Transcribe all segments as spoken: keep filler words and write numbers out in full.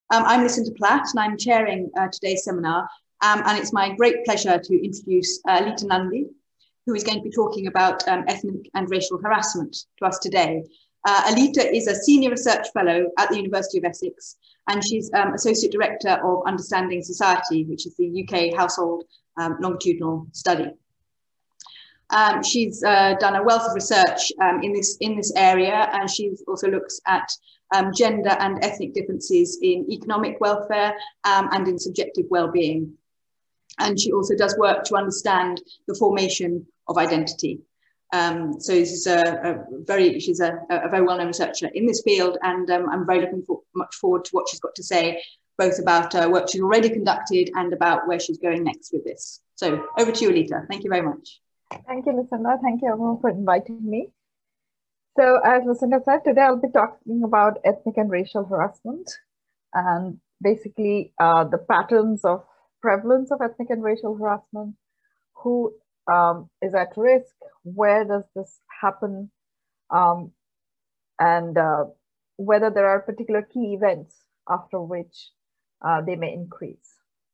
Um, I'm Lucinda Platt, and I'm chairing uh, today's seminar. Um, and it's my great pleasure to introduce uh, Alita Nandi, who is going to be talking about um, ethnic and racial harassment to us today. Uh, Alita is a senior research fellow at the University of Essex, and she's um, associate director of Understanding Society, which is the U K household um, longitudinal study. Um, she's uh, done a wealth of research um, in this in this area, and she also looks at um, gender and ethnic differences in economic welfare um, and in subjective well-being. And she also does work to understand the formation of identity. Um, so this is a, a very she's a, a very well-known researcher in this field, and um, I'm very looking for, much forward to what she's got to say, both about uh, work she's already conducted and about where she's going next with this. So over to you, Alita. Thank you very much. Thank you, Lucinda. Thank you, everyone, for inviting me. So, as Lucinda said, today I'll be talking about ethnic and racial harassment, and basically uh, the patterns of prevalence of ethnic and racial harassment, who um, is at risk, where does this happen, um, and uh, whether there are particular key events after which uh, they may increase.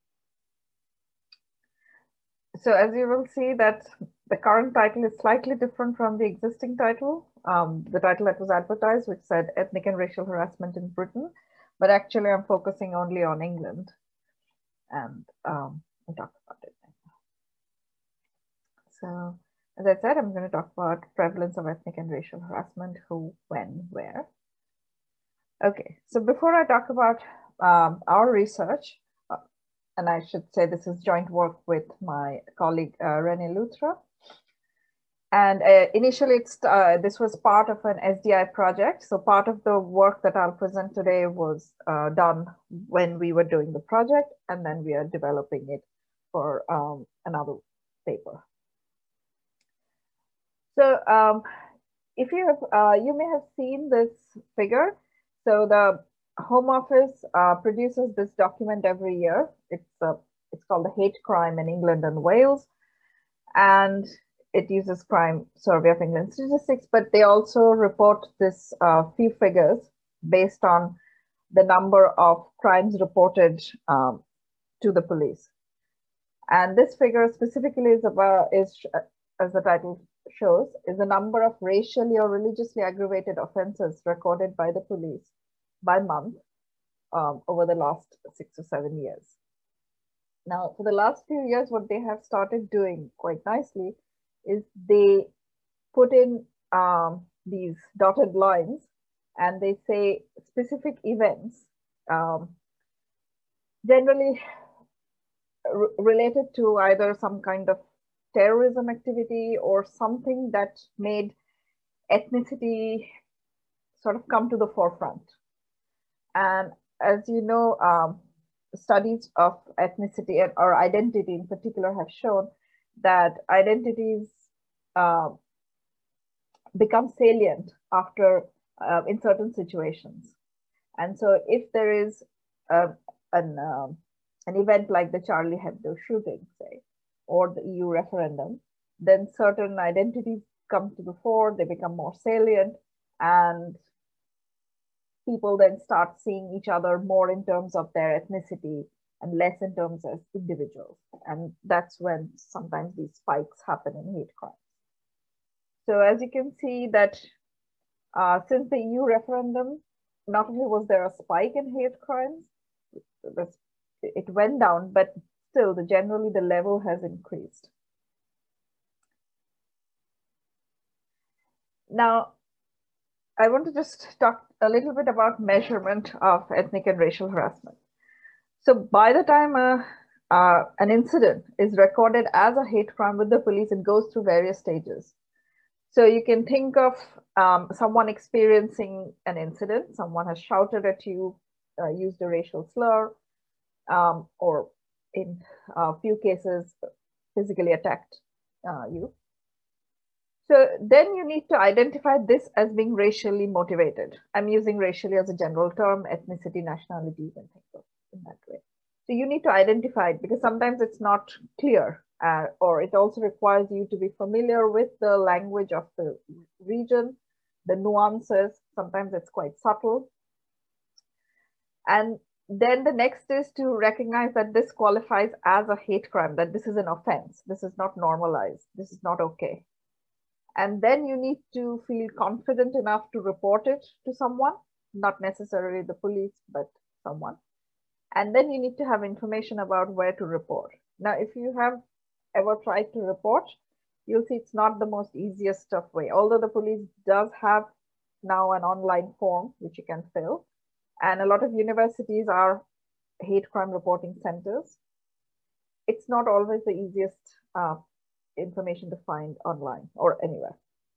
So as you will see that the current title is slightly different from the existing title, um, the title that was advertised, which said Ethnic and Racial Harassment in Britain, but actually I'm focusing only on England, and um, I'll talk about it now. So as I said, I'm going to talk about prevalence of ethnic and racial harassment, who, when, where. Okay, so before I talk about um, our research, and I should say this is joint work with my colleague, uh, René Loutre. And uh, initially, it's, uh, this was part of an S D I project. So part of the work that I'll present today was uh, done when we were doing the project, and then we are developing it for um, another paper. So um, if you have, uh, you may have seen this figure. So the Home Office uh, produces this document every year. It's uh, it's called the Hate Crime in England and Wales, and it uses Crime Survey of England statistics. But they also report this uh, few figures based on the number of crimes reported um, to the police. And this figure specifically is about is as the title shows is the number of racially or religiously aggravated offences recorded by the police by month um, over the last six or seven years. Now, for the last few years, what they have started doing quite nicely is they put in um, these dotted lines, and they say specific events, um, generally related to either some kind of terrorism activity or something that made ethnicity sort of come to the forefront. And as you know, um, studies of ethnicity or identity in particular have shown that identities uh, become salient after uh, in certain situations. And so if there is uh, an, um, an event like the Charlie Hebdo shooting, say, or the E U referendum, then certain identities come to the fore, they become more salient, and people then start seeing each other more in terms of their ethnicity and less in terms of individuals. And that's when sometimes these spikes happen in hate crimes. So as you can see that uh, since the E U referendum, not only was there a spike in hate crimes, it went down, but still the, generally the level has increased. Now, I want to just talk a little bit about measurement of ethnic and racial harassment. So by the time uh, uh, an incident is recorded as a hate crime with the police, it goes through various stages. So you can think of um, someone experiencing an incident, someone has shouted at you, uh, used a racial slur, um, or in a few cases, physically attacked uh, you. So then you need to identify this as being racially motivated. I'm using racially as a general term, ethnicity, nationality, you can think of it in that way. So you need to identify it because sometimes it's not clear, uh, or it also requires you to be familiar with the language of the region, the nuances. Sometimes it's quite subtle. And then the next is to recognize that this qualifies as a hate crime, that this is an offense. This is not normalized. This is not okay. And then you need to feel confident enough to report it to someone, not necessarily the police, but someone. And then you need to have information about where to report. Now, if you have ever tried to report, you'll see it's not the most easiest of way. Although the police does have now an online form which you can fill, and a lot of universities are hate crime reporting centers. It's not always the easiest uh, information to find online or anywhere.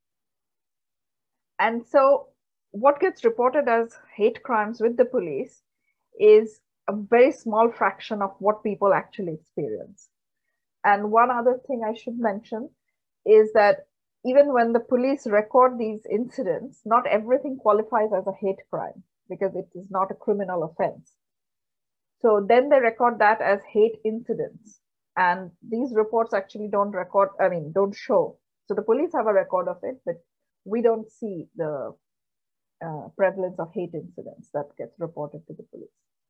And so what gets reported as hate crimes with the police is a very small fraction of what people actually experience. And one other thing I should mention is that even when the police record these incidents, not everything qualifies as a hate crime because it is not a criminal offense. So then they record that as hate incidents. And these reports actually don't record, I mean, don't show. So the police have a record of it, but we don't see the uh, prevalence of hate incidents that gets reported to the police.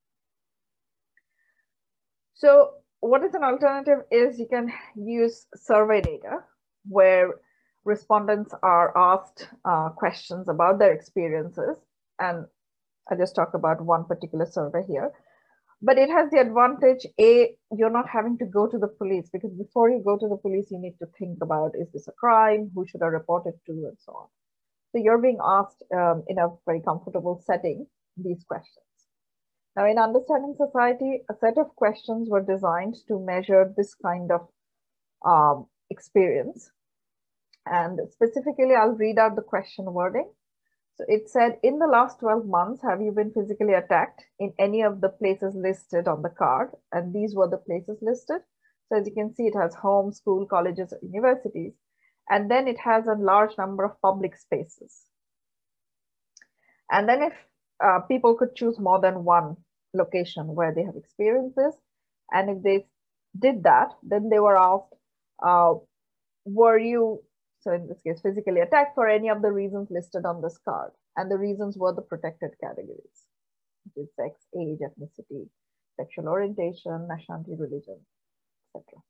So what is an alternative is you can use survey data where respondents are asked uh, questions about their experiences. And I just talk about one particular survey here. But it has the advantage, A, you're not having to go to the police, because before you go to the police, you need to think about, is this a crime? Who should I report it to? And so on. So you're being asked um, in a very comfortable setting, these questions. Now, in Understanding Society, a set of questions were designed to measure this kind of um, experience. And specifically, I'll read out the question wording. So it said, in the last twelve months, have you been physically attacked in any of the places listed on the card? And these were the places listed. So as you can see, it has home, school, colleges, universities. And then it has a large number of public spaces. And then if uh, people could choose more than one location where they have experienced this, and if they did that, then they were asked, uh, were you, so in this case, physically attacked for any of the reasons listed on this card? And the reasons were the protected categories, which is sex, age, ethnicity, sexual orientation, nationality, religion, et cetera.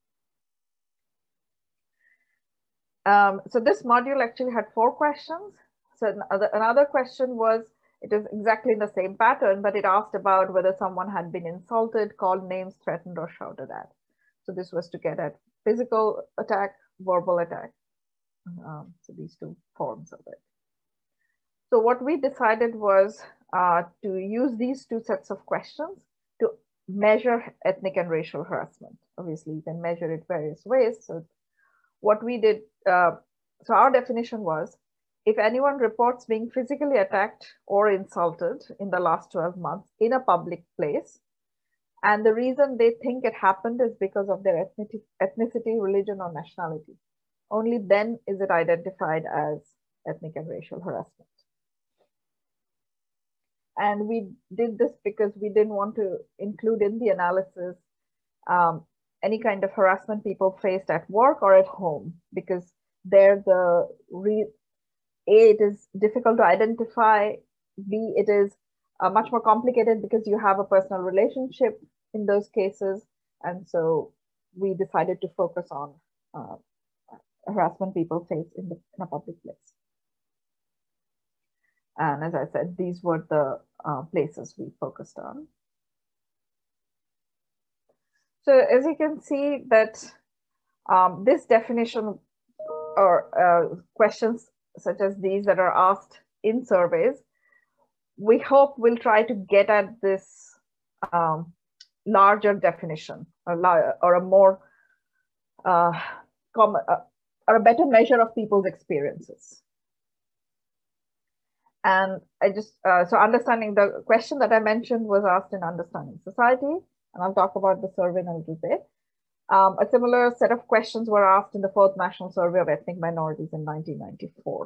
Um, so this module actually had four questions. So another, another question was, it is exactly in the same pattern, but it asked about whether someone had been insulted, called names, threatened, or shouted at. So this was to get at physical attack, verbal attack. Um, so these two forms of it. So what we decided was uh, to use these two sets of questions to measure ethnic and racial harassment. Obviously, you can measure it various ways. So what we did, uh, so our definition was, if anyone reports being physically attacked or insulted in the last twelve months in a public place, and the reason they think it happened is because of their ethnicity, religion, or nationality, only then is it identified as ethnic and racial harassment. And we did this because we didn't want to include in the analysis um, any kind of harassment people faced at work or at home, because there the re A, it is difficult to identify, B, it is uh, much more complicated because you have a personal relationship in those cases. And so we decided to focus on uh, harassment people face in, the, in a public place. And as I said, these were the uh, places we focused on. So as you can see that um, this definition or uh, questions such as these that are asked in surveys, we hope will try to get at this um, larger definition or, or a more uh, common, uh, or a better measure of people's experiences. And I just, uh, so understanding the question that I mentioned was asked in Understanding Society, and I'll talk about the survey in a little bit. Um, a similar set of questions were asked in the fourth National Survey of Ethnic Minorities in nineteen ninety-four.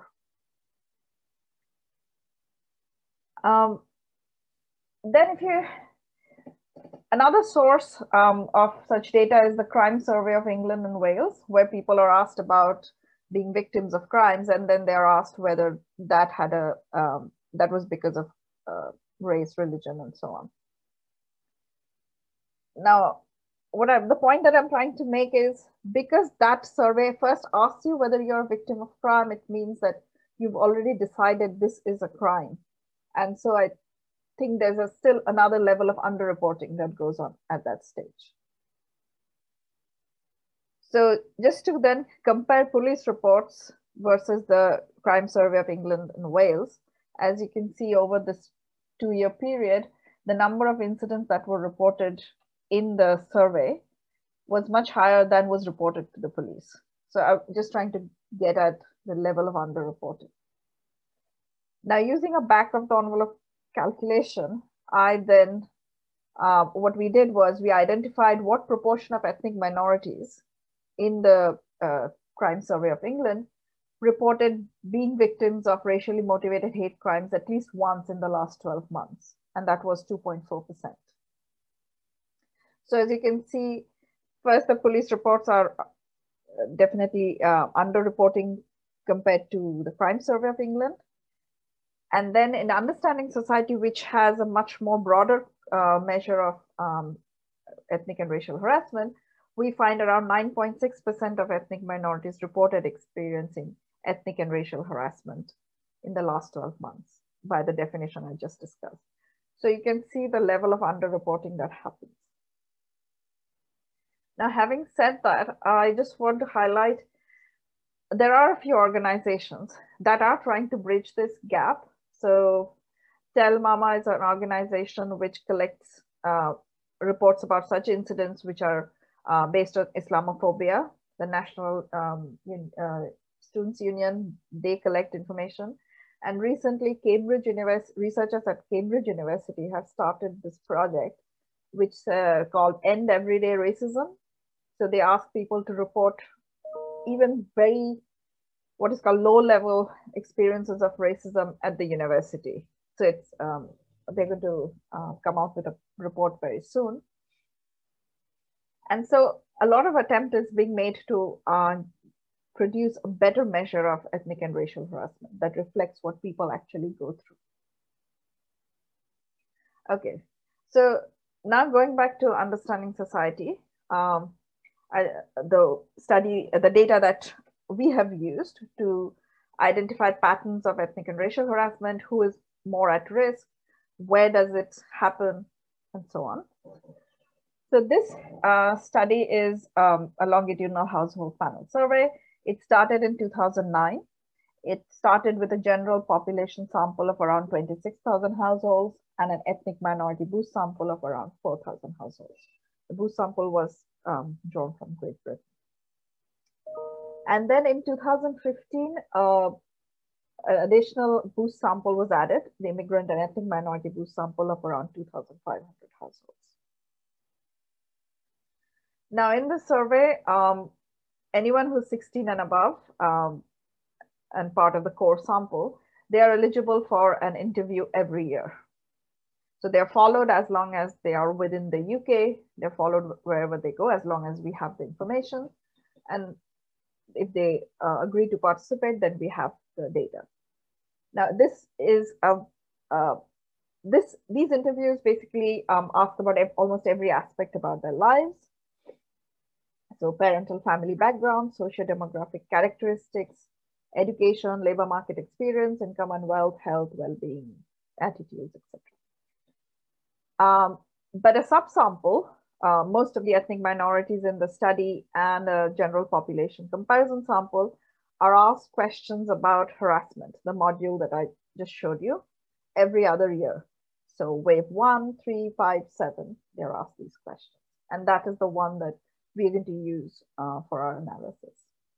Um, then if you, another source um, of such data is the Crime Survey of England and Wales, where people are asked about being victims of crimes, and then they're asked whether that had a, um, that was because of uh, race, religion, and so on. now, what I, the point that I'm trying to make is, because that survey first asks you whether you're a victim of crime, it means that you've already decided this is a crime. And so I think there's a, still another level of underreporting that goes on at that stage. So just to then compare police reports versus the Crime Survey of England and Wales, as you can see over this two-year period, the number of incidents that were reported in the survey was much higher than was reported to the police. So I'm just trying to get at the level of underreporting. Now, using a back of the envelope calculation, I then, uh, what we did was we identified what proportion of ethnic minorities in the uh, Crime Survey of England reported being victims of racially motivated hate crimes at least once in the last twelve months, and that was two point four percent. So as you can see, first, the police reports are definitely uh, underreporting compared to the Crime Survey of England. And then in Understanding Society, which has a much more broader uh, measure of um, ethnic and racial harassment, we find around nine point six percent of ethnic minorities reported experiencing ethnic and racial harassment in the last twelve months by the definition I just discussed. So you can see the level of underreporting that happens. Now, having said that, I just want to highlight there are a few organizations that are trying to bridge this gap. So Tell Mama is an organization which collects uh, reports about such incidents which are uh, based on Islamophobia. The National um, uh, Students Union, they collect information. And recently, Cambridge University, researchers at Cambridge University have started this project, which is uh, called End Everyday Racism. So they ask people to report even very, what is called low level experiences of racism at the university. So it's, um, they're going to uh, come out with a report very soon. And so a lot of attempt is being made to uh, produce a better measure of ethnic and racial harassment that reflects what people actually go through. Okay, so now going back to Understanding Society, um, I, the study, the data that we have used to identify patterns of ethnic and racial harassment, who is more at risk, where does it happen, and so on. So this uh, study is um, a longitudinal household panel survey. It started in two thousand nine. It started with a general population sample of around twenty-six thousand households and an ethnic minority boost sample of around four thousand households. The boost sample was um, drawn from Great Britain. And then in two thousand fifteen, uh, an additional boost sample was added, the immigrant and ethnic minority boost sample of around two thousand five hundred households. Now in the survey, um, anyone who's sixteen and above um, and part of the core sample, they are eligible for an interview every year. So they're followed as long as they are within the U K, they're followed wherever they go, as long as we have the information. And if they uh, agree to participate, then we have the data. Now this is a, uh, this, these interviews basically um, ask about almost every aspect about their lives. So parental family background, socio-demographic characteristics, education, labor market experience, income and wealth, health, well-being, attitudes, et cetera. Um, but a subsample, uh, most of the ethnic minorities in the study and a general population comparison sample are asked questions about harassment, the module that I just showed you, every other year. So wave one, three, five, seven, they're asked these questions. And that is the one that we're going to use uh, for our analysis.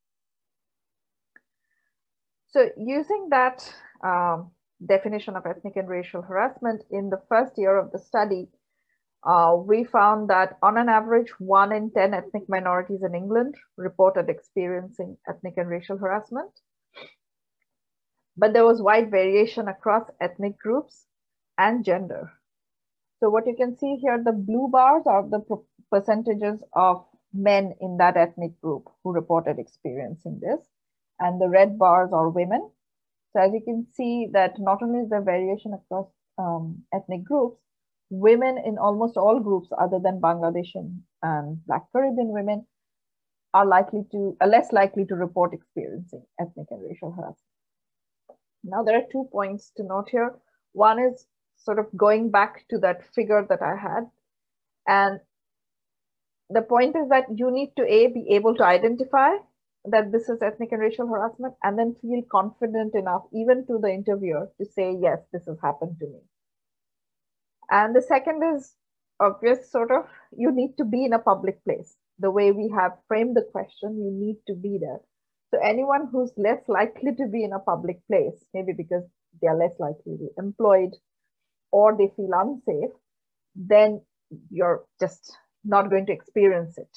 So using that um, definition of ethnic and racial harassment in the first year of the study, uh, we found that on an average, one in ten ethnic minorities in England reported experiencing ethnic and racial harassment. But there was wide variation across ethnic groups and gender. So what you can see here, the blue bars are the percentages of men in that ethnic group who reported experiencing this, and the red bars are women. So as you can see that not only is there variation across um, ethnic groups, women in almost all groups other than Bangladeshi and Black Caribbean women are likely to, are less likely to report experiencing ethnic and racial harassment. Now, there are two points to note here. One is sort of going back to that figure that I had. And the point is that you need to, A, be able to identify that this is ethnic and racial harassment, and then feel confident enough, even to the interviewer, to say, yes, this has happened to me. And the second is obvious, sort of, you need to be in a public place. The way we have framed the question, you need to be there. So anyone who's less likely to be in a public place, maybe because they're less likely to be employed or they feel unsafe, then you're just not going to experience it.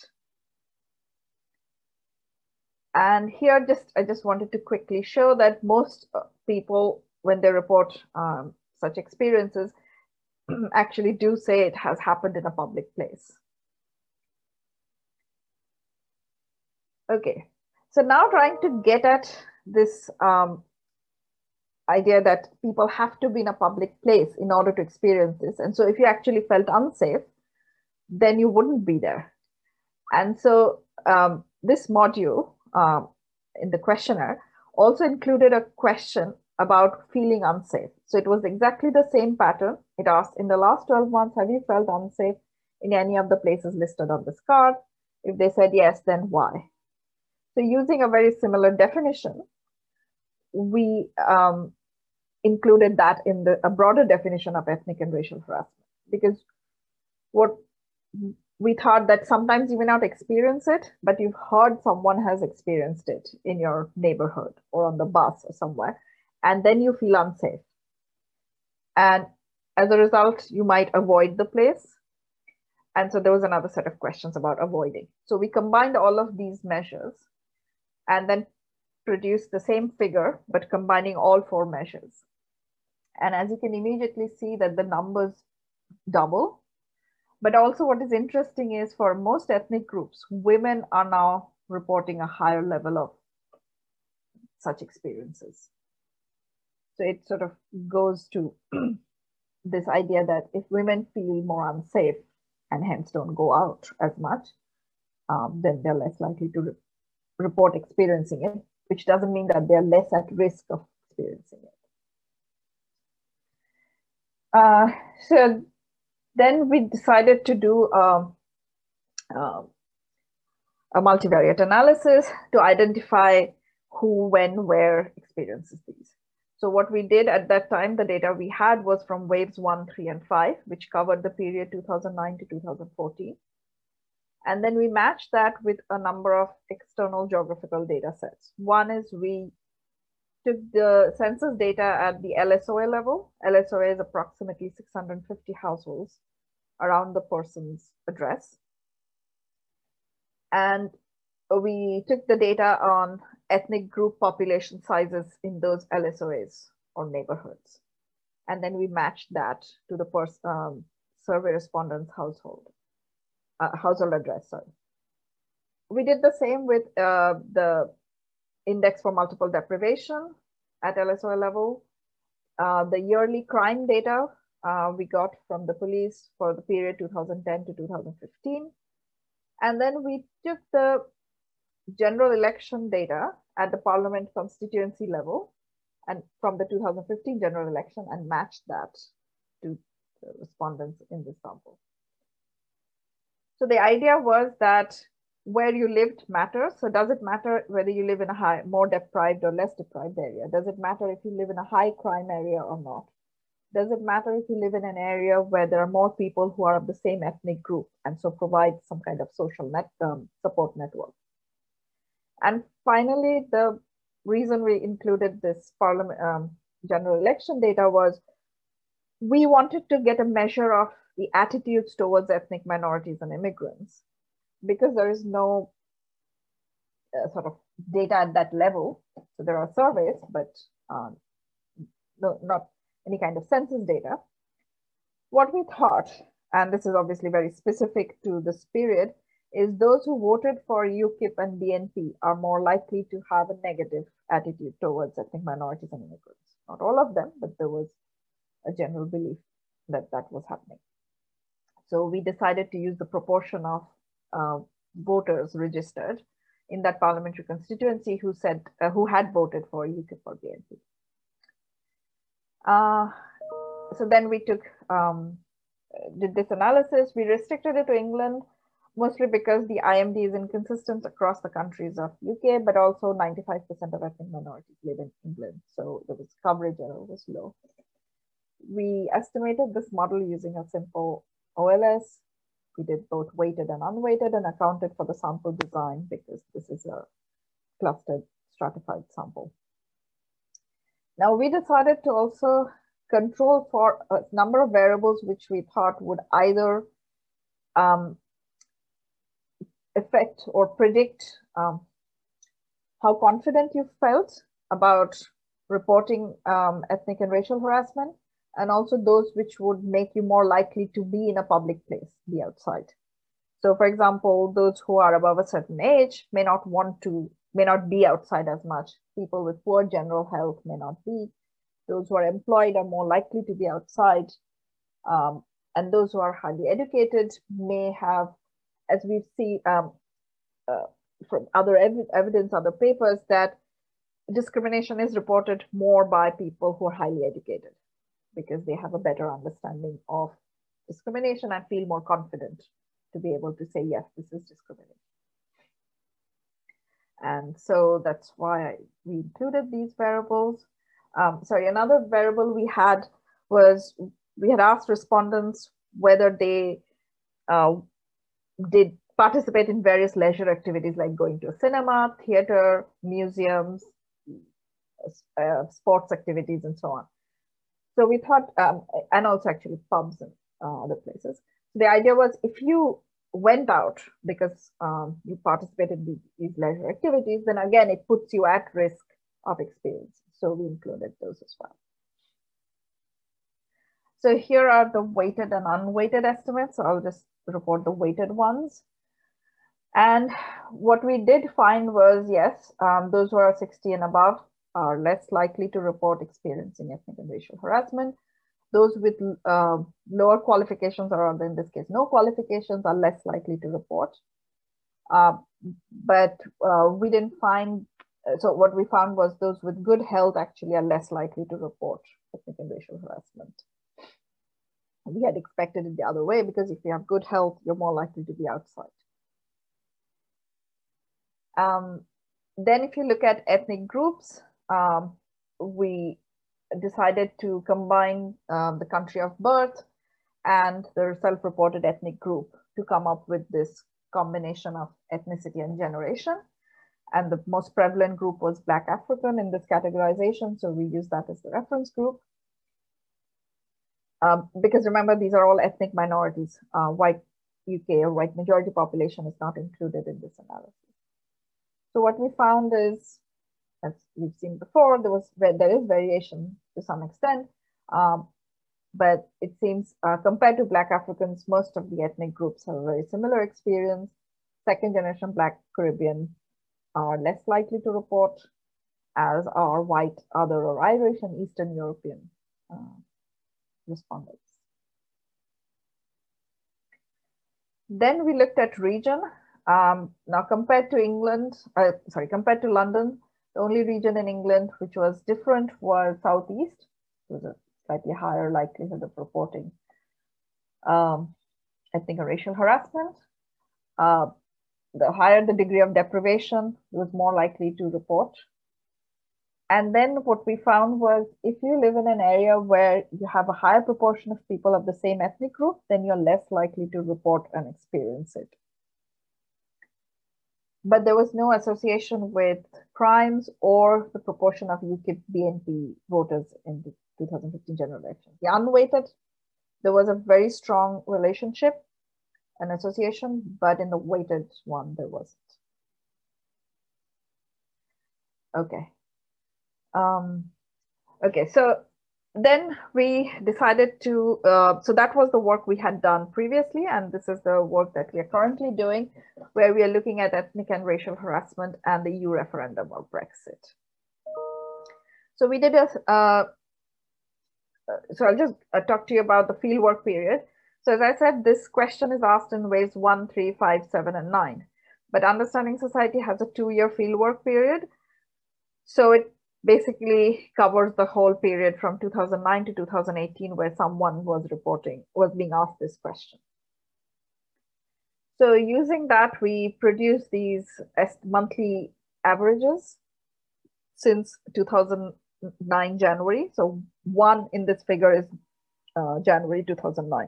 And here, just I just wanted to quickly show that most people, when they report um, such experiences, actually do say it has happened in a public place. Okay, so now trying to get at this um, idea that people have to be in a public place in order to experience this. And so if you actually felt unsafe, then you wouldn't be there. And so um, this module um, in the questionnaire also included a question about feeling unsafe. So it was exactly the same pattern. It asked, in the last twelve months, have you felt unsafe in any of the places listed on this card? If they said yes, then why? So using a very similar definition, we um, included that in the, a broader definition of ethnic and racial harassment, because what we thought that sometimes you may not experience it, but you've heard someone has experienced it in your neighborhood or on the bus or somewhere, and then you feel unsafe. And as a result, you might avoid the place. And so there was another set of questions about avoiding. So we combined all of these measures and then produced the same figure, but combining all four measures. And as you can immediately see that the numbers double. But also what is interesting is for most ethnic groups, women are now reporting a higher level of such experiences. So it sort of goes to this idea that if women feel more unsafe and hence don't go out as much, um, then they're less likely to re report experiencing it, which doesn't mean that they're less at risk of experiencing it. Uh, so then we decided to do a, a, a multivariate analysis to identify who, when, where experiences these. So what we did at that time, the data we had was from waves one, three, and five, which covered the period two thousand nine to two thousand fourteen. And then we matched that with a number of external geographical data sets. One is we took the census data at the L S O A level. L S O A is approximately six hundred fifty households around the person's address. And we took the data on ethnic group population sizes in those L S O As or neighborhoods. And then we matched that to the person, um, survey respondent's household, uh, household address, sorry. We did the same with uh, the index for multiple deprivation at L S O A level. Uh, the yearly crime data uh, we got from the police for the period two thousand ten to two thousand fifteen. And then we took the general election data at the parliament constituency level and from the two thousand fifteen general election and matched that to the respondents in this sample. So the idea was that where you lived matters. So does it matter whether you live in a high, more deprived or less deprived area? Does it matter if you live in a high crime area or not? Does it matter if you live in an area where there are more people who are of the same ethnic group and so provide some kind of social net um, support network? And finally, the reason we included this parliament um, general election data was we wanted to get a measure of the attitudes towards ethnic minorities and immigrants, because there is no uh, sort of data at that level. So there are surveys, but um, no, not any kind of census data. What we thought, and this is obviously very specific to this period, is those who voted for U KIP and B N P are more likely to have a negative attitude towards ethnic minorities and immigrants. Not all of them, but there was a general belief that that was happening. So we decided to use the proportion of uh, voters registered in that parliamentary constituency who said uh, who had voted for U K I P or B N P. Uh, so then we took um, did this analysis. We restricted it to England, mostly because the I M D is inconsistent across the countries of U K, but also ninety-five percent of ethnic minorities live in England. So there was coverage error was low. We estimated this model using a simple O L S. We did both weighted and unweighted and accounted for the sample design because this is a clustered stratified sample. Now we decided to also control for a number of variables which we thought would either um, affect or predict um, how confident you felt about reporting um, ethnic and racial harassment, and also those which would make you more likely to be in a public place, be outside. So for example, those who are above a certain age may not want to, may not be outside as much. People with poor general health may not be. Those who are employed are more likely to be outside. Um, and those who are highly educated may have, as we see um, uh, from other ev evidence, other papers, that discrimination is reported more by people who are highly educated, because they have a better understanding of discrimination and feel more confident to be able to say, yes, this is discrimination. And so that's why we included these variables. Um, sorry, another variable we had was, we had asked respondents whether they uh, did participate in various leisure activities like going to a cinema, theater, museums, uh, sports activities, and so on. So we thought, um, and also actually pubs and uh, other places. So the idea was, if you went out because um, you participated in these leisure activities, then again, it puts you at risk of experience. So we included those as well. So here are the weighted and unweighted estimates. So I'll just report the weighted ones. And what we did find was, yes, um, those who are sixty and above are less likely to report experiencing ethnic and racial harassment. Those with uh, lower qualifications, or in this case, no qualifications, are less likely to report. Uh, but uh, we didn't find, so what we found was those with good health actually are less likely to report ethnic and racial harassment. We had expected it the other way, because if you have good health, you're more likely to be outside. Um, then if you look at ethnic groups, um, we decided to combine um, the country of birth and the self-reported ethnic group to come up with this combination of ethnicity and generation. And the most prevalent group was Black African in this categorization, so we use that as the reference group. Um, because remember, these are all ethnic minorities. Uh, white U K or white majority population is not included in this analysis. So what we found is, as we've seen before, there was there is variation to some extent, um, but it seems uh, compared to Black Africans, most of the ethnic groups have a very similar experience. Second generation Black Caribbean are less likely to report, as are white, other, or Irish and Eastern European uh, respondents. Then we looked at region. Um, now compared to England, uh, sorry, compared to London, the only region in England which was different was Southeast. It was a slightly higher likelihood of reporting um, ethnic and racial harassment. Uh, the higher the degree of deprivation, it was more likely to report. And then what we found was, if you live in an area where you have a higher proportion of people of the same ethnic group, then you're less likely to report and experience it. But there was no association with crimes or the proportion of U K I P B N P voters in the two thousand fifteen general election. The unweighted, there was a very strong relationship, an association, but in the weighted one, there wasn't. Okay. Um, okay, so then we decided to, uh, so that was the work we had done previously, and this is the work that we are currently doing, where we are looking at ethnic and racial harassment and the E U referendum or Brexit. So we did a, uh, so I'll just uh, talk to you about the fieldwork period. So as I said, this question is asked in waves one, three, five, seven, and nine. But Understanding Society has a two-year fieldwork period. So it basically covers the whole period from two thousand nine to two thousand eighteen, where someone was reporting, was being asked this question. So using that, we produce these monthly averages since two thousand nine January. So one in this figure is uh, January two thousand nine.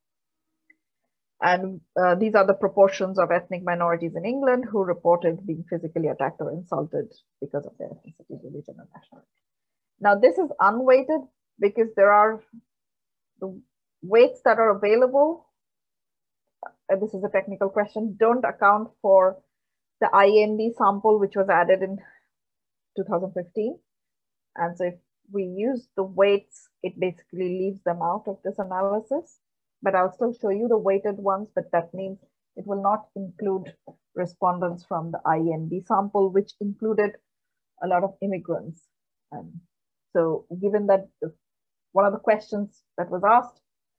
And uh, these are the proportions of ethnic minorities in England who reported being physically attacked or insulted because of their ethnicity, religion, and nationality. Now, this is unweighted because there are the weights that are available. Uh, this is a technical question, don't account for the I M D sample, which was added in two thousand fifteen. And so if we use the weights, it basically leaves them out of this analysis. But I'll still show you the weighted ones, but that means it will not include respondents from the I M D sample, which included a lot of immigrants. And so given that the, one of the questions that was asked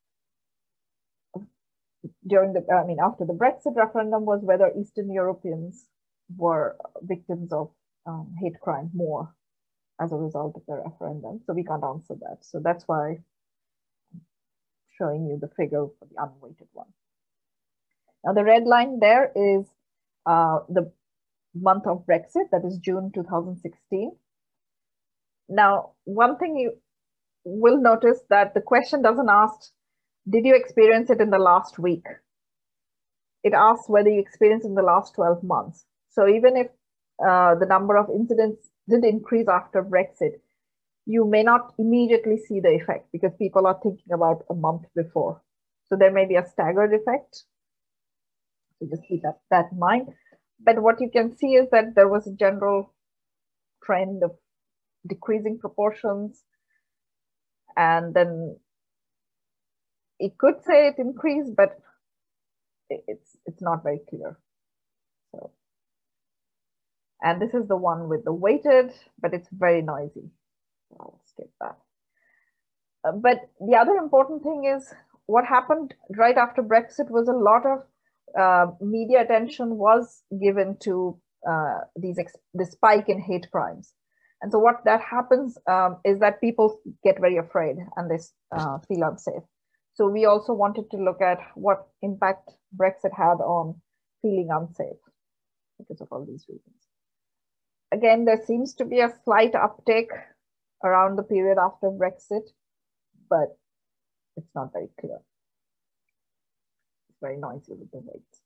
during the, I mean, after the Brexit referendum was whether Eastern Europeans were victims of um, hate crime more as a result of the referendum. So we can't answer that. So that's why showing you the figure for the unweighted one. Now the red line there is uh, the month of Brexit, that is June two thousand sixteen. Now, one thing you will notice that the question doesn't ask, did you experience it in the last week? It asks whether you experienced it in the last twelve months. So even if uh, the number of incidents did increase after Brexit, you may not immediately see the effect because people are thinking about a month before. So there may be a staggered effect. So just keep that, that in mind. But what you can see is that there was a general trend of decreasing proportions. And then it could say it increased, but it's, it's not very clear. So, and this is the one with the weighted, but it's very noisy. I'll skip that. Uh, but the other important thing is what happened right after Brexit was a lot of uh, media attention was given to uh, these the spike in hate crimes. And so what that happens um, is that people get very afraid and they uh, feel unsafe. So we also wanted to look at what impact Brexit had on feeling unsafe because of all these reasons. Again, there seems to be a slight uptake around the period after Brexit, but it's not very clear. It's very noisy with the weights.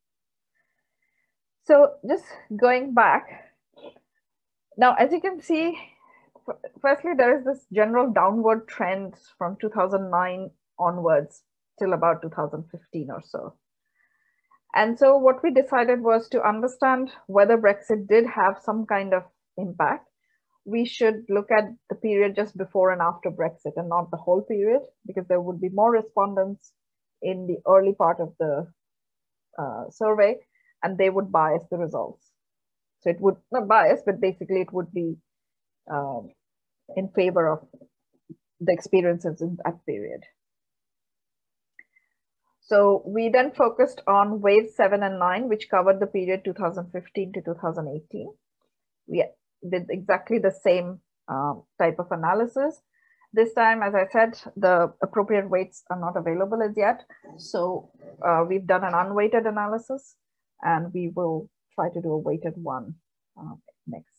So just going back, now as you can see, firstly, there is this general downward trend from two thousand nine onwards till about two thousand fifteen or so. And so what we decided was to understand whether Brexit did have some kind of impact. We should look at the period just before and after Brexit and not the whole period, because there would be more respondents in the early part of the uh, survey, and they would bias the results. So it would not bias, but basically it would be um, in favor of the experiences in that period. So we then focused on wave seven and nine, which covered the period two thousand fifteen to two thousand eighteen. We did exactly the same um, type of analysis. This time, as I said, the appropriate weights are not available as yet. So uh, we've done an unweighted analysis, and we will try to do a weighted one uh, next.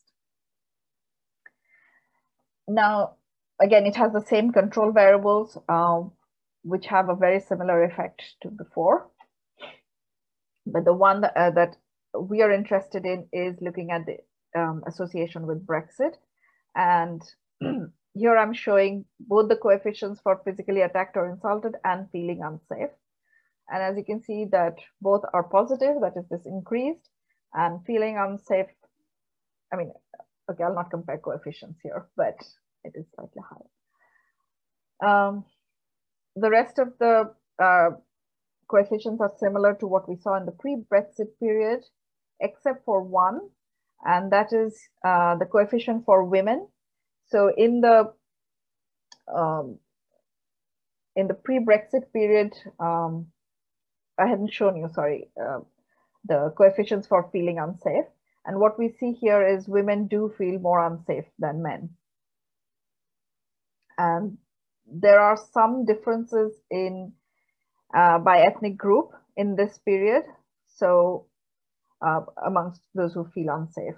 Now, again, it has the same control variables, uh, which have a very similar effect to before. But the one that, uh, that we are interested in is looking at the um, association with Brexit. And here I'm showing both the coefficients for physically attacked or insulted and feeling unsafe. And as you can see that both are positive, that is this increased, and feeling unsafe, I mean, okay, I'll not compare coefficients here, but it is slightly higher. Um, the rest of the uh, coefficients are similar to what we saw in the pre-Brexit period, except for one, and that is uh, the coefficient for women. So in the um, in the pre-Brexit period, um, I hadn't shown you, sorry, uh, the coefficients for feeling unsafe. And what we see here is women do feel more unsafe than men. And there are some differences in uh, by ethnic group in this period. So uh, amongst those who feel unsafe.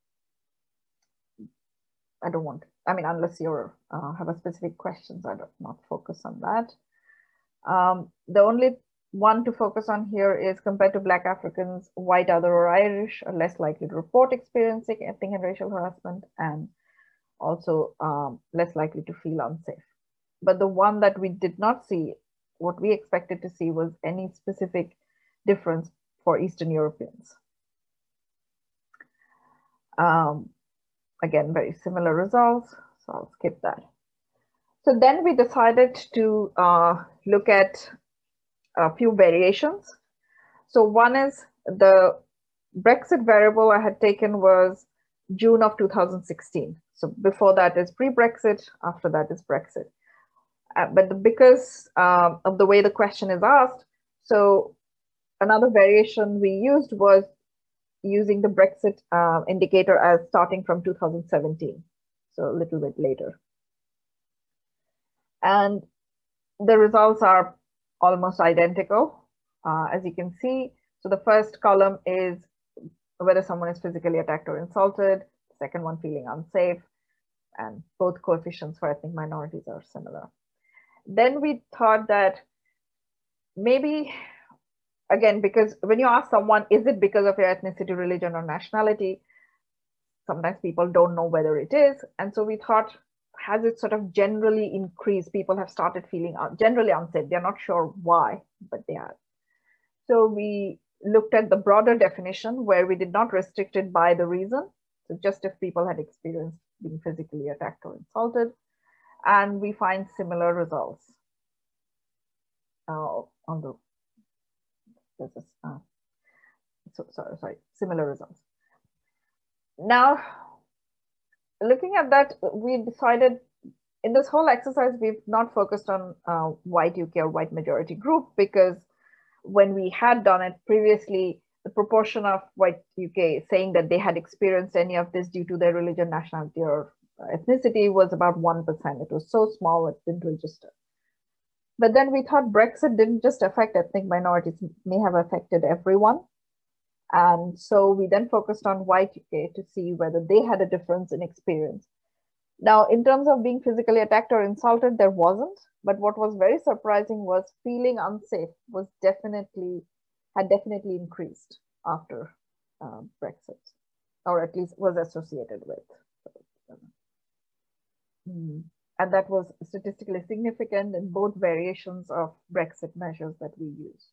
I don't want, I mean, unless you uh, have a specific questions, I don't not focus on that. Um, the only one to focus on here is compared to Black Africans, white, other, or Irish are less likely to report experiencing ethnic and racial harassment, and also um, less likely to feel unsafe. But the one that we did not see, what we expected to see, was any specific difference for Eastern Europeans. Um, again, very similar results, so I'll skip that. So then we decided to uh, look at a few variations. So one is the Brexit variable I had taken was June of two thousand sixteen. So before that is pre-Brexit, after that is Brexit. Uh, but the, because um, of the way the question is asked, so another variation we used was using the Brexit uh, indicator as starting from two thousand seventeen, so a little bit later. And the results are almost identical, uh, as you can see. So the first column is whether someone is physically attacked or insulted, the second one feeling unsafe, and both coefficients for ethnic minorities are similar. Then we thought that maybe, again, because when you ask someone, is it because of your ethnicity, religion, or nationality? Sometimes people don't know whether it is. And so we thought, has it sort of generally increased? People have started feeling generally unsafe. They're not sure why, but they are. So we looked at the broader definition where we did not restrict it by the reason. So just if people had experienced being physically attacked or insulted, and we find similar results. Uh, on the this is, uh, so sorry, sorry, similar results. Now, looking at that, we decided in this whole exercise, we've not focused on uh, white U K or white majority group, because when we had done it previously, the proportion of white U K saying that they had experienced any of this due to their religion, nationality, or ethnicity was about one percent. It was so small, it didn't register. But then we thought Brexit didn't just affect ethnic minorities, it may have affected everyone. And so we then focused on white U K to see whether they had a difference in experience. Now, in terms of being physically attacked or insulted, there wasn't. But what was very surprising was feeling unsafe was definitely, had definitely increased after uh, Brexit, or at least was associated with. Mm. And that was statistically significant in both variations of Brexit measures that we used.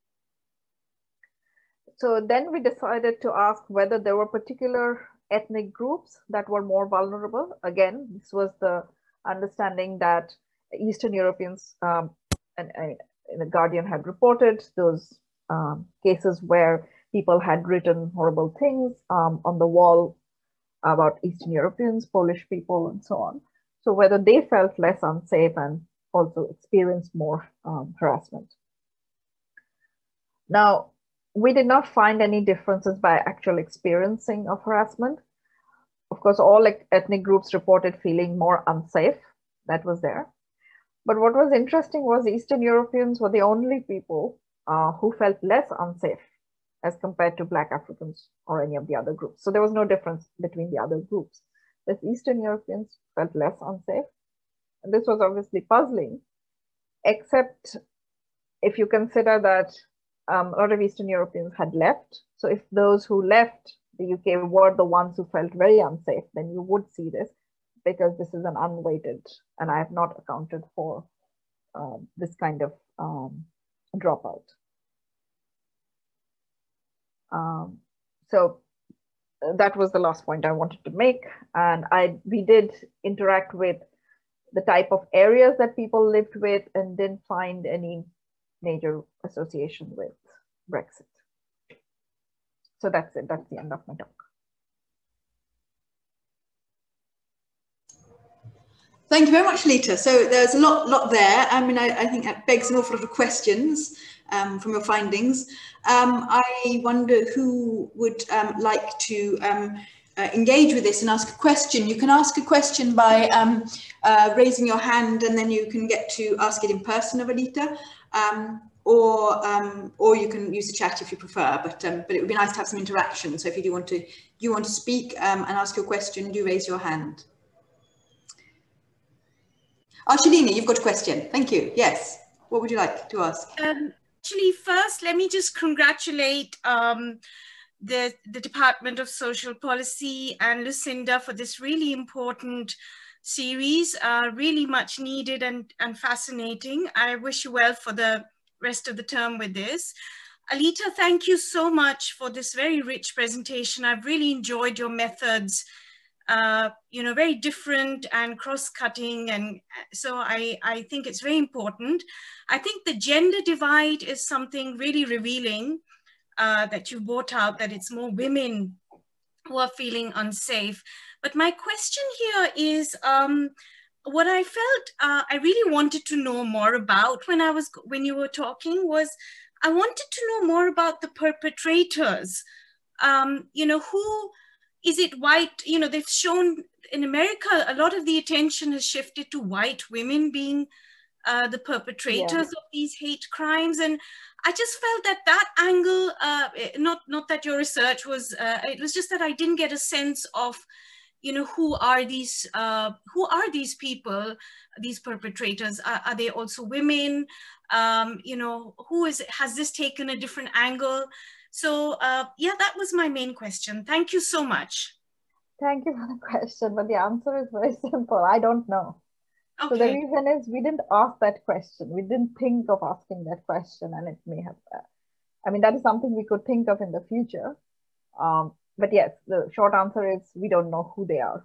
So then we decided to ask whether there were particular ethnic groups that were more vulnerable. Again, this was the understanding that Eastern Europeans, um, and, and the Guardian had reported those um, cases where people had written horrible things um, on the wall about Eastern Europeans, Polish people, and so on. So whether they felt less unsafe and also experienced more um, harassment. Now, we did not find any differences by actual experiencing of harassment. Of course, all ethnic groups reported feeling more unsafe. That was there. But what was interesting was Eastern Europeans were the only people uh, who felt less unsafe as compared to Black Africans or any of the other groups. So there was no difference between the other groups. But Eastern Europeans felt less unsafe. And this was obviously puzzling, except if you consider that um, a lot of Eastern Europeans had left. So if those who left the U K were the ones who felt very unsafe, then you would see this, because this is an unweighted, and I have not accounted for uh, this kind of um, dropout. Um, so that was the last point I wanted to make. And I we did interact with the type of areas that people lived with and didn't find any major association with Brexit. So that's it. That's the end of my talk. Thank you very much, Lita. So there's a lot, lot there. I mean, I, I think that begs an awful lot of questions um, from your findings. Um, I wonder who would um, like to um, uh, engage with this and ask a question. You can ask a question by um, uh, raising your hand, and then you can get to ask it in person of Alita, um, or um, or you can use the chat if you prefer. But um, but it would be nice to have some interaction. So if you do want to you want to speak um, and ask your question, do raise your hand. Oh, Shalini, you've got a question. Thank you. Yes. What would you like to ask? Um, actually, first, let me just congratulate um, the, the Department of Social Policy and Lucinda for this really important series, uh, really much needed and, and fascinating. I wish you well for the rest of the term with this. Alita, thank you so much for this very rich presentation. I've really enjoyed your methods. Uh, you know, very different and cross-cutting, and so I, I think it's very important. I think the gender divide is something really revealing uh, that you brought out, that it's more women who are feeling unsafe. But my question here is, um, what I felt uh, I really wanted to know more about when I was when you were talking was, I wanted to know more about the perpetrators. Um, you know, who is it? White, you know, they've shown in America, a lot of the attention has shifted to white women being uh, the perpetrators yeah. of these hate crimes. And I just felt that that angle, uh, not, not that your research was, uh, it was just that I didn't get a sense of, you know, who are these, uh, who are these people, these perpetrators? Are, are they also women? Um, you know, who is, has this taken a different angle? So uh, yeah, that was my main question. Thank you so much. Thank you for the question, but the answer is very simple. I don't know. Okay. So the reason is we didn't ask that question. We didn't think of asking that question, and it may have, uh, I mean, that is something we could think of in the future. Um, but yes, the short answer is we don't know who they are.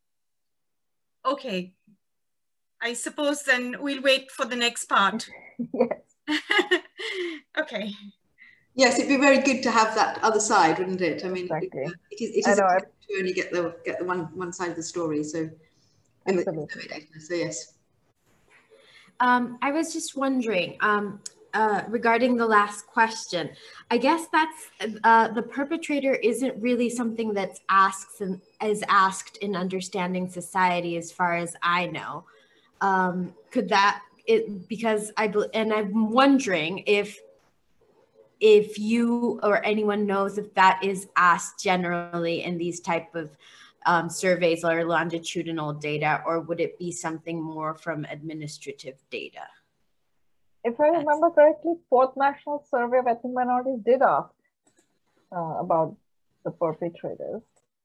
Okay. I suppose then we'll wait for the next part. Yes. Okay. Yes, it'd be very good to have that other side, wouldn't it? I mean, exactly. it, it is, it is a to only get the get the one one side of the story. So, absolutely. So yes. Um, I was just wondering um, uh, regarding the last question. I guess that's uh, the perpetrator isn't really something that's asked and is asked in understanding society, as far as I know. Um, could that it because I and I'm wondering if. if you or anyone knows if that is asked generally in these type of um, surveys or longitudinal data, or would it be something more from administrative data? If I remember correctly, Fourth National Survey of Ethnic Minorities did ask uh, about the perpetrators.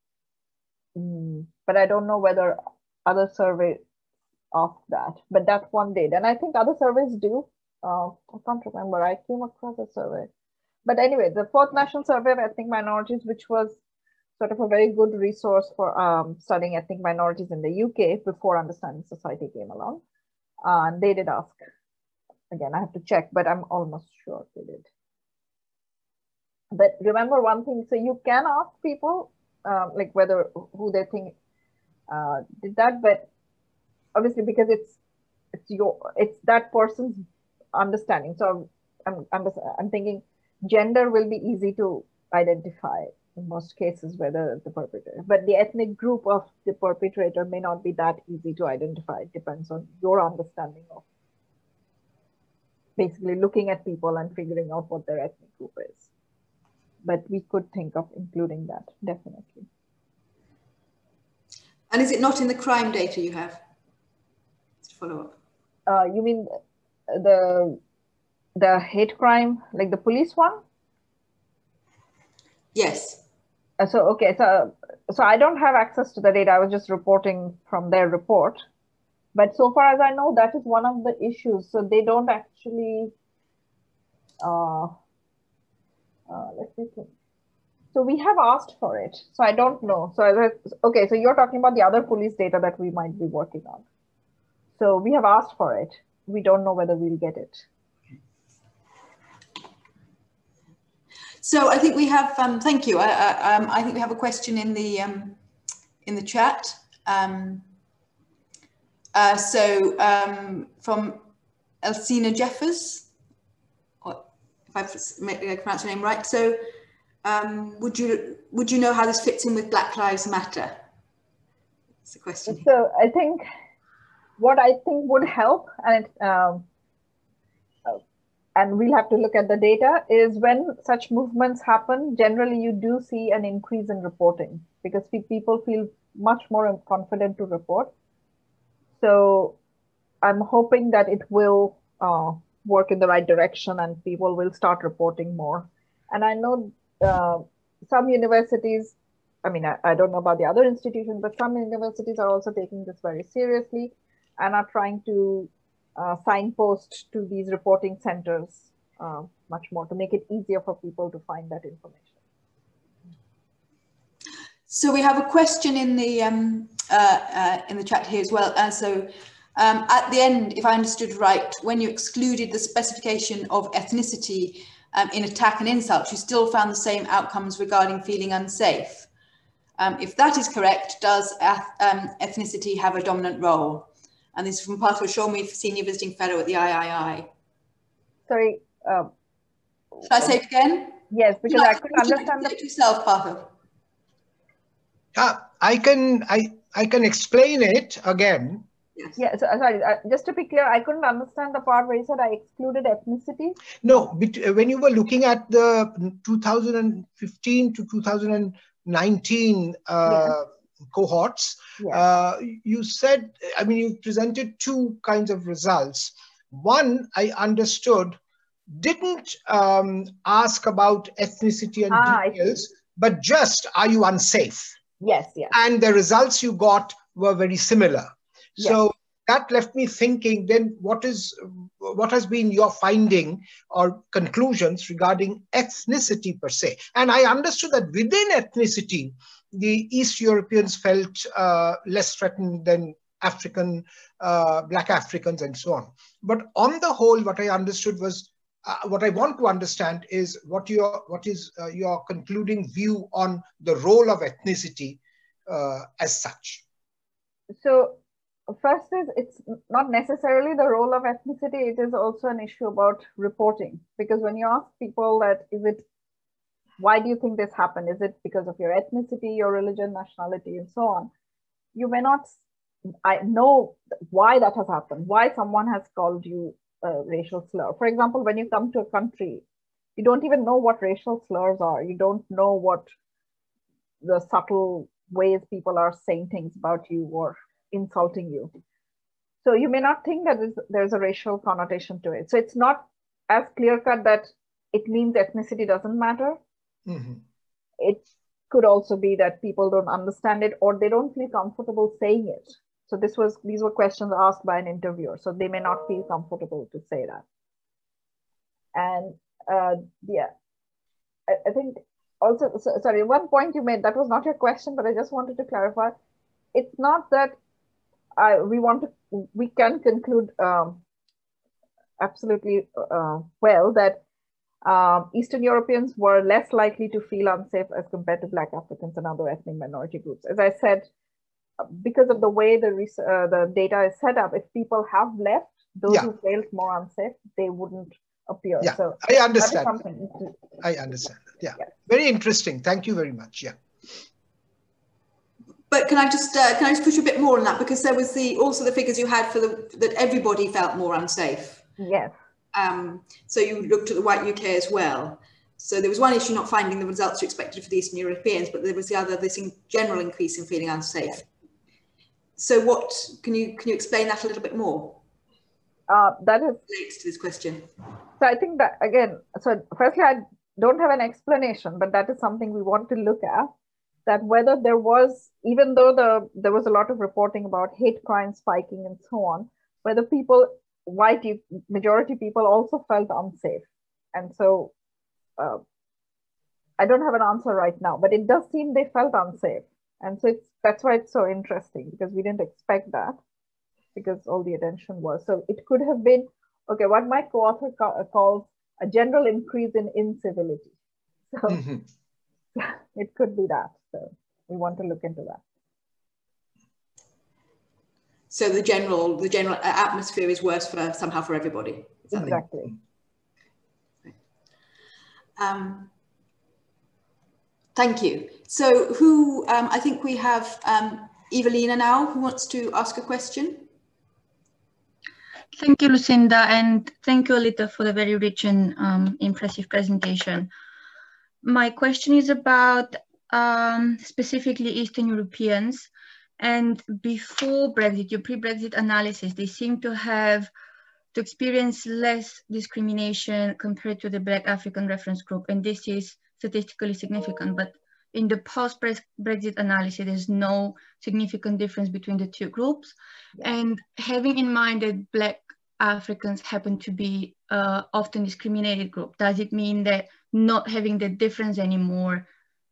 Mm, but I don't know whether other surveys ask that, but that one did. And I think other surveys do. Uh, I can't remember. I came across a survey. But anyway, the Fourth National Survey of Ethnic Minorities, which was sort of a very good resource for um, studying ethnic minorities in the U K before Understanding Society came along, uh, they did ask. Again, I have to check, but I'm almost sure they did. But remember one thing, so you can ask people, uh, like whether who they think uh, did that, but obviously because it's it's your it's that person's understanding. So I'm I'm, I'm thinking. Gender will be easy to identify in most cases, whether the perpetrator, but the ethnic group of the perpetrator may not be that easy to identify. It depends on your understanding of basically looking at people and figuring out what their ethnic group is. But we could think of including that, definitely. And is it not in the crime data you have? To follow up. Uh, you mean the The hate crime, like the police one? Yes. Uh, so, okay, so, so I don't have access to the data. I was just reporting from their report. But so far as I know, that is one of the issues. So they don't actually, uh, uh, let me think. So we have asked for it. So I don't know. So, okay, so you're talking about the other police data that we might be working on. So we have asked for it. We don't know whether we'll get it. So I think we have. Um, thank you. I, I, um, I think we have a question in the um, in the chat. Um, Uh, so um, from Elsina Jeffers, or if I pronounce her name right. So um, would you would you know how this fits in with Black Lives Matter? That's the question. So I think what I think would help, and um, and we'll have to look at the data, is when such movements happen, generally you do see an increase in reporting because people feel much more confident to report. So I'm hoping that it will uh, work in the right direction and people will start reporting more. And I know uh, some universities, I mean, I, I don't know about the other institutions, but some universities are also taking this very seriously and are trying to uh, signpost to these reporting centers uh, much more to make it easier for people to find that information. So we have a question in the um, uh, uh, in the chat here as well. Uh, so um, at the end, if I understood right, when you excluded the specification of ethnicity um, in attack and insult, you still found the same outcomes regarding feeling unsafe. Um, if that is correct, does um, ethnicity have a dominant role? And this is from Partha Shomi, Senior Visiting Fellow at the I I I. Sorry. Uh, Should I say it again? Yes, because like I couldn't understand it yourself, Partha. Uh, I can I I can explain it again. Yes. Yeah, so, sorry, uh, just to be clear, I couldn't understand the part where you said I excluded ethnicity. No, but when you were looking at the two thousand fifteen to two thousand nineteen uh, yeah. cohorts, yeah. uh, you said, I mean, you presented two kinds of results. One, I understood, didn't um, ask about ethnicity and ah, details, but just, are you unsafe? Yes, yes. And the results you got were very similar. Yes. So that left me thinking, then what is what has been your finding or conclusions regarding ethnicity per se? And I understood that within ethnicity, the East Europeans felt uh, less threatened than African, uh, Black Africans and so on. But on the whole, what I understood was, Uh, what I want to understand is what your what is uh, your concluding view on the role of ethnicity uh, as such. So first is it's not necessarily the role of ethnicity. It is also an issue about reporting, because when you ask people that, is it, why do you think this happened? Is it because of your ethnicity, your religion, nationality, and so on? You may not I know why that has happened, why someone has called you a racial slur. For example, when you come to a country, you don't even know what racial slurs are. You don't know what the subtle ways people are saying things about you or insulting you. So you may not think that there's a racial connotation to it. So it's not as clear-cut that it means ethnicity doesn't matter. Mm-hmm. It could also be that people don't understand it or they don't feel comfortable saying it. So this was these were questions asked by an interviewer, so they may not feel comfortable to say that. And uh, yeah, I, I think also, so, sorry, one point you made, that was not your question, but I just wanted to clarify. It's not that I we want to, we can conclude um, absolutely uh, well that um, Eastern Europeans were less likely to feel unsafe as compared to Black Africans and other ethnic minority groups. As I said, because of the way the uh, the data is set up, if people have left, those yeah. who felt more unsafe, they wouldn't appear. Yeah, so I understand. I understand. Yeah, yeah, very interesting. Thank you very much. Yeah. But can I just uh, can I just push a bit more on that, because there was the also the figures you had for the that everybody felt more unsafe. Yes. Um, so you looked at the white U K as well. So there was one issue not finding the results you expected for the Eastern Europeans, but there was the other, this in general increase in feeling unsafe. Yeah. So what, can you can you explain that a little bit more? Uh, that is relates to this question. So I think that, again, so firstly, I don't have an explanation, but that is something we want to look at, that whether there was, even though the there was a lot of reporting about hate crime spiking and so on, whether people, white majority people also felt unsafe. And so uh, I don't have an answer right now, but it does seem they felt unsafe. And so it's, that's why it's so interesting, because we didn't expect that, because all the attention was. So it could have been, okay, what my co-author ca calls a general increase in incivility. So mm-hmm. it could be that. So we want to look into that. So the general, the general atmosphere is worse for somehow for everybody. Exactly. Um, thank you. So who, um, I think we have um, Evelina now, who wants to ask a question. Thank you, Lucinda, and thank you, Alita, for the very rich and um, impressive presentation. My question is about um, specifically Eastern Europeans. And before Brexit, your pre-Brexit analysis, they seem to have to experience less discrimination compared to the Black African reference group. And this is statistically significant, but in the post-Brexit analysis, there's no significant difference between the two groups. Yeah. And having in mind that Black Africans happen to be uh, often discriminated group, does it mean that not having the difference anymore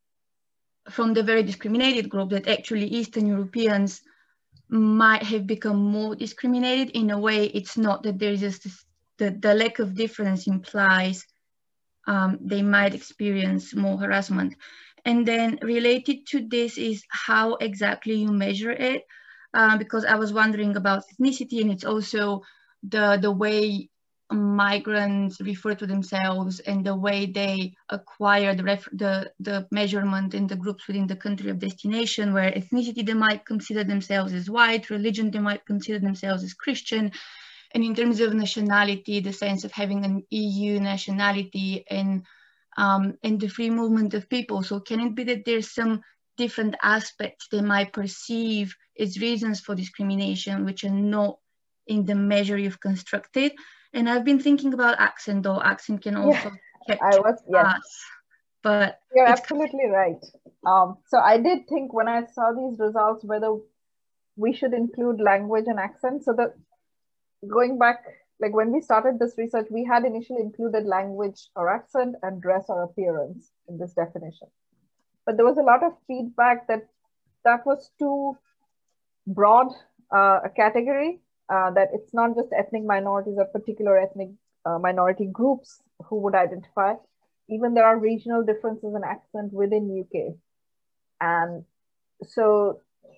from the very discriminated group, that actually Eastern Europeans might have become more discriminated? In a way, it's not that there is just this, the, the lack of difference implies um, they might experience more harassment. And then related to this is how exactly you measure it, uh, because I was wondering about ethnicity, and it's also the, the way migrants refer to themselves and the way they acquire the, ref the, the measurement in the groups within the country of destination, where ethnicity they might consider themselves as white, religion they might consider themselves as Christian, and in terms of nationality, the sense of having an E U nationality and, um, and the free movement of people. So can it be that there's some different aspects they might perceive as reasons for discrimination, which are not in the measure you've constructed? And I've been thinking about accent, though accent can also yeah, I was, yes. us, but you're absolutely right. Um, so I did think when I saw these results whether we should include language and accent. So that going back, like when we started this research, we had initially included language or accent and dress or appearance in this definition. But there was a lot of feedback that that was too broad uh, a category. Uh, that it's not just ethnic minorities or particular ethnic uh, minority groups who would identify. Even there are regional differences in accent within U K. And so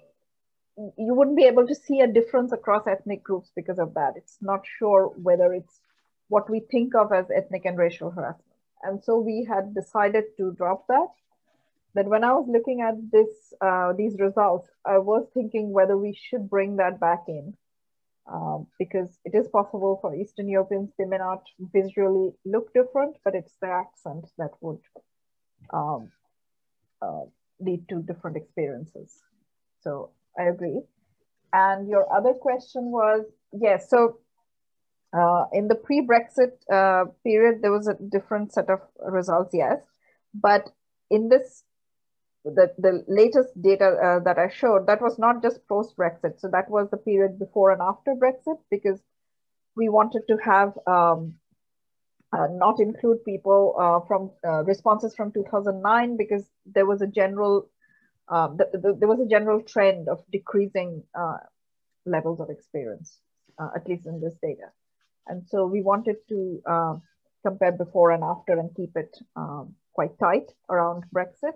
you wouldn't be able to see a difference across ethnic groups because of that. It's not sure whether it's what we think of as ethnic and racial harassment. And so we had decided to drop that. That when I was looking at this, uh, these results, I was thinking whether we should bring that back in. Um, because it is possible for Eastern Europeans, they may not visually look different, but it's the accent that would um, uh, lead to different experiences. So I agree. And your other question was, yes, so uh, in the pre-Brexit uh, period, there was a different set of results, yes. But in this The, the latest data uh, that I showed, that was not just post-Brexit. So that was the period before and after Brexit, because we wanted to have um, uh, not include people uh, from uh, responses from two thousand nine, because there was a general um, the, the, there was a general trend of decreasing uh, levels of experience, uh, at least in this data. And so we wanted to uh, compare before and after and keep it um, quite tight around Brexit.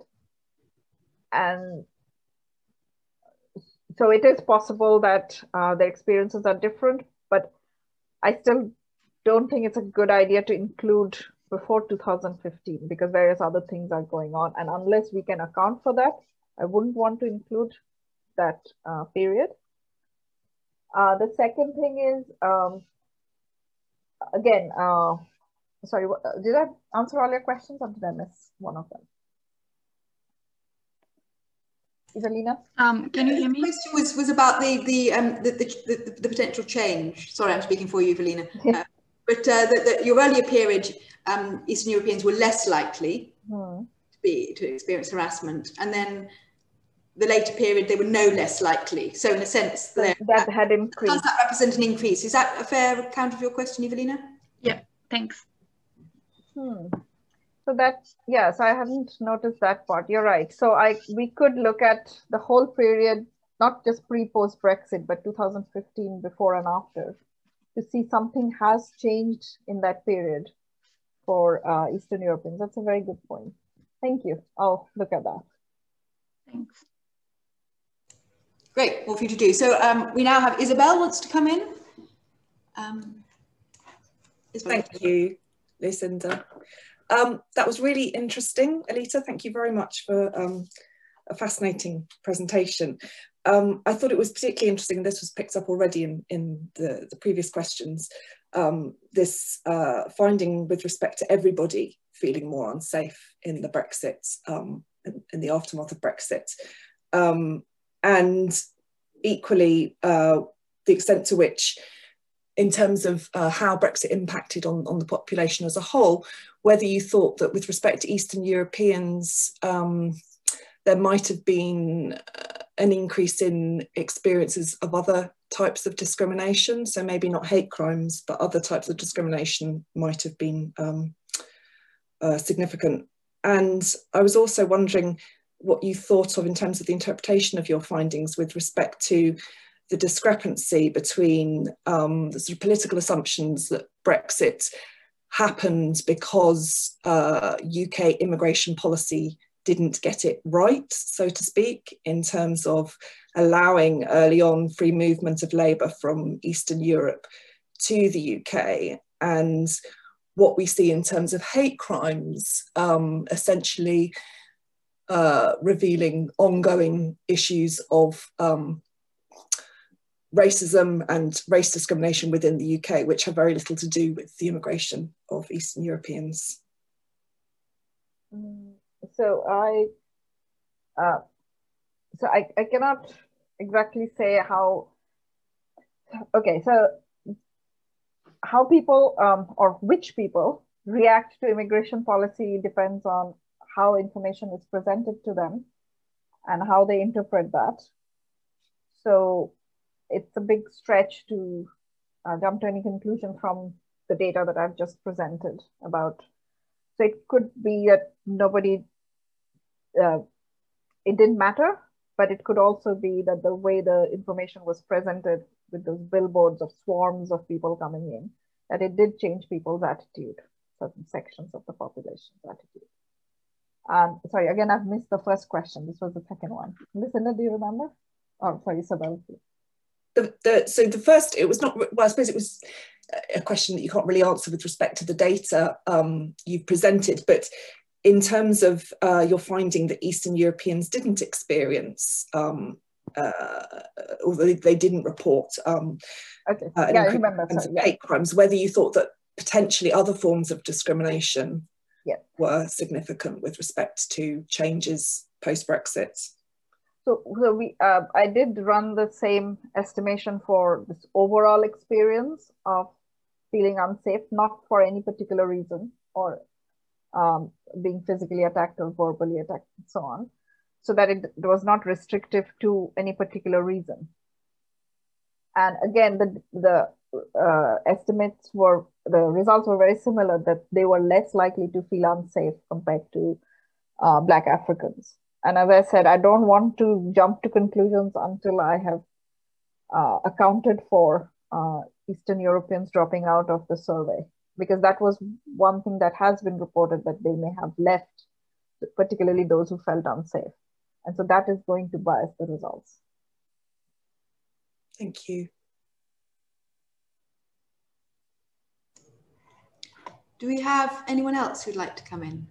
And so it is possible that uh, the experiences are different, but I still don't think it's a good idea to include before two thousand fifteen because various other things are going on. And unless we can account for that, I wouldn't want to include that uh, period. Uh, the second thing is, um, again, uh, sorry, did I answer all your questions or did I miss one of them? Evelina? Um, can you hear me? The question was, was about the the, um, the, the, the, the potential change. Sorry, I'm speaking for you, Evelina. Uh, but uh, the, the, your earlier period, um, Eastern Europeans were less likely hmm. to be to experience harassment, and then the later period they were no less likely. So in a sense, so that, that had increased. Does that represent an increase? Is that a fair account of your question, Evelina? Yeah, thanks. Hmm. So that's, yeah, so I hadn't noticed that part. You're right. So I we could look at the whole period, not just pre-post Brexit, but two thousand fifteen before and after, to see something has changed in that period for uh, Eastern Europeans. That's a very good point. Thank you. I'll look at that. Thanks. Great, all for you to do. So um, we now have Isabel wants to come in. Um, Thank you, Lucinda. Um, that was really interesting, Alita. Thank you very much for um, a fascinating presentation. Um, I thought it was particularly interesting, and this was picked up already in, in the, the previous questions, um, this uh, finding with respect to everybody feeling more unsafe in the Brexit, um, in, in the aftermath of Brexit. Um, and equally, uh, the extent to which, in terms of uh, how Brexit impacted on, on the population as a whole, whether you thought that with respect to Eastern Europeans, um, there might have been uh, an increase in experiences of other types of discrimination. So maybe not hate crimes, but other types of discrimination might have been um, uh, significant. And I was also wondering what you thought of in terms of the interpretation of your findings with respect to the discrepancy between um, the sort of political assumptions that Brexit happened because uh, U K immigration policy didn't get it right, so to speak, in terms of allowing early on free movement of labour from Eastern Europe to the U K, and what we see in terms of hate crimes, um, essentially uh, revealing ongoing issues of um, racism and race discrimination within the U K, which have very little to do with the immigration of Eastern Europeans. Mm, so I, uh, so I, I cannot exactly say how, okay, so how people um, or which people react to immigration policy depends on how information is presented to them and how they interpret that. So it's a big stretch to uh, jump to any conclusion from the data that I've just presented about. So it could be that nobody, uh, it didn't matter, but it could also be that the way the information was presented with those billboards of swarms of people coming in, that it did change people's attitude, certain sections of the population's attitude. Um, sorry, again, I've missed the first question. This was the second one. Lucinda, do you remember? Oh, sorry, Isabel. The, the, so the first, it was not, well, I suppose it was a question that you can't really answer with respect to the data um, you've presented, but in terms of uh, your finding that Eastern Europeans didn't experience, um, uh, although they didn't report um, okay. uh, yeah, I remember. Sorry, yeah. hate crimes, whether you thought that potentially other forms of discrimination yeah. were significant with respect to changes post-Brexit. So, so we, uh, I did run the same estimation for this overall experience of feeling unsafe, not for any particular reason, or um, being physically attacked or verbally attacked and so on, so that it, it was not restrictive to any particular reason. And again, the, the uh, estimates were, the results were very similar, that they were less likely to feel unsafe compared to uh, Black Africans. And as I said, I don't want to jump to conclusions until I have uh, accounted for uh, Eastern Europeans dropping out of the survey, because that was one thing that has been reported, that they may have left, particularly those who felt unsafe. And so that is going to bias the results. Thank you. Do we have anyone else who'd like to come in?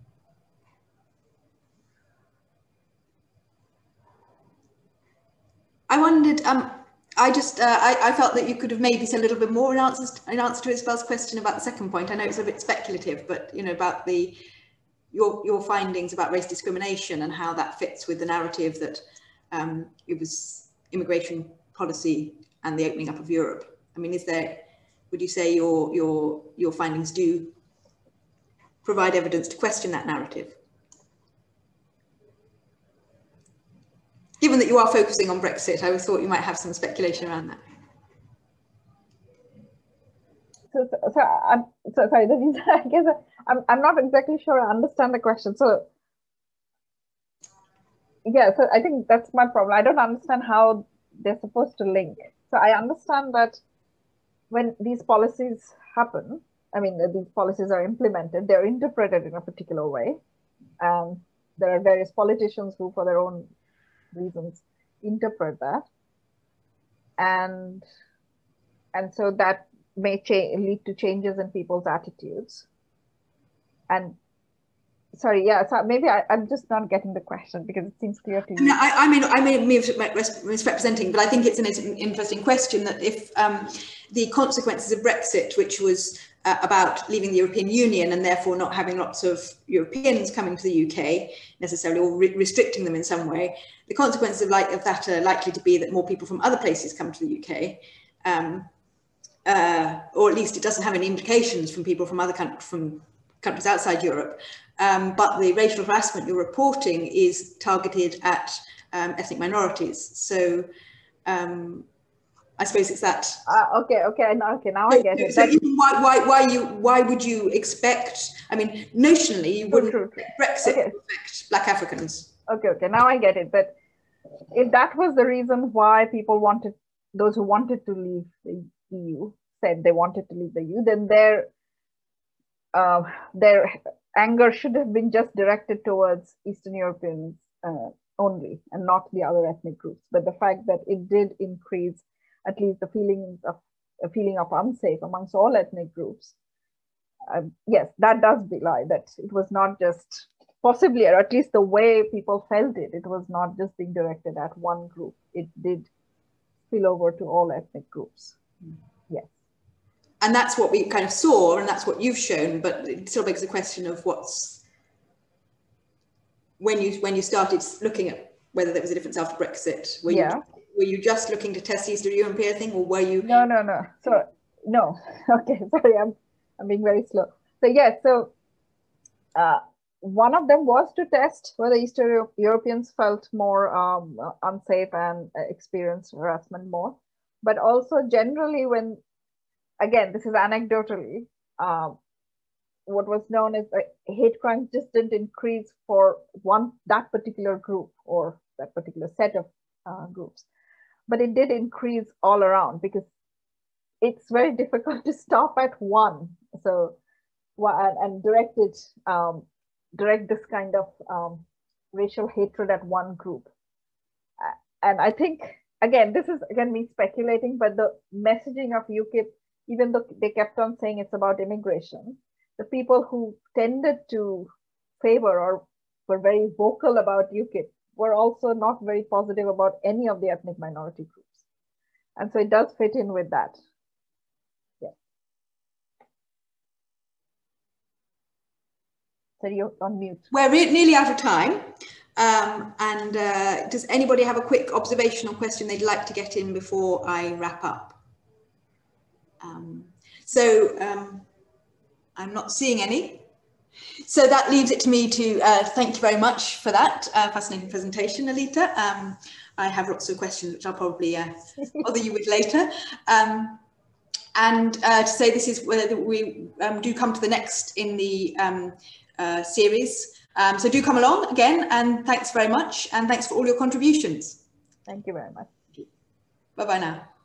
I wondered, um, I just, uh, I, I felt that you could have maybe said a little bit more in, answers, in answer to Isabel's question about the second point. I know it's a bit speculative, but, you know, about the, your, your findings about race discrimination and how that fits with the narrative that um, it was immigration policy and the opening up of Europe. I mean, is there, would you say your, your, your findings do provide evidence to question that narrative? Given that you are focusing on Brexit, I thought you might have some speculation around that. So, so, so, I'm, so sorry, the reason I guess I'm, I'm not exactly sure I understand the question. So, yeah, so I think that's my problem. I don't understand how they're supposed to link. So I understand that when these policies happen, I mean, these policies are implemented, they're interpreted in a particular way. And there are various politicians who, for their own reasons, interpret that. And, and so that may lead to changes in people's attitudes. And sorry, yeah, so maybe I, I'm just not getting the question because it seems clear to you. I, I, mean, I may be misrepresenting, but I think it's an interesting question that if um, the consequences of Brexit, which was uh, about leaving the European Union and therefore not having lots of Europeans coming to the U K necessarily, or re restricting them in some way, the consequences of, like, of that are likely to be that more people from other places come to the U K. Um, uh, or at least it doesn't have any implications from people from other countries, from countries outside Europe. Um, but the racial harassment you're reporting is targeted at um, ethnic minorities. So um, I suppose it's that. Uh, okay, okay, now, okay, now I get it. So why, why, why you, why would you expect? I mean, notionally, you wouldn't true, true. Brexit okay. affect Black Africans. Okay, okay, now I get it. But if that was the reason why people wanted, those who wanted to leave the E U said they wanted to leave the E U, then their uh, their anger should have been just directed towards Eastern Europeans uh, only and not the other ethnic groups. But the fact that it did increase at least the feelings of a feeling of unsafe amongst all ethnic groups, uh, yes, that does belie that it was not just possibly, or at least the way people felt it, it was not just being directed at one group. It did spill over to all ethnic groups. Mm. Yes. And that's what we kind of saw, and that's what you've shown, but it still begs the question of what's, when you when you started looking at whether there was a difference after Brexit, were yeah. you were you just looking to test the Eastern European thing, or were you? No, no, no. So no. Okay, sorry, I'm I'm being very slow. So yes, so uh, one of them was to test whether Eastern Europeans felt more um, unsafe and experienced harassment more, but also generally when. Again, this is anecdotally, um, what was known as uh, hate crimes just didn't increase for one, that particular group or that particular set of uh, groups, but it did increase all around because it's very difficult to stop at one. So, and, and direct it, um, direct this kind of um, racial hatred at one group. Uh, and I think, again, this is again me speculating, but the messaging of UKIP, even though they kept on saying it's about immigration, the people who tended to favor or were very vocal about UKIP were also not very positive about any of the ethnic minority groups. And so it does fit in with that. Yeah. So you're on mute. We're nearly out of time. Um, and uh, does anybody have a quick observational question they'd like to get in before I wrap up? Um, so um, I'm not seeing any. So that leaves it to me to uh, thank you very much for that uh, fascinating presentation, Alita. Um, I have lots of questions which I'll probably uh, bother you with later. Um, and uh, to say this is whether we um, do come to the next in the um, uh, series. Um, so do come along again, and thanks very much. And thanks for all your contributions. Thank you very much. Bye-bye now.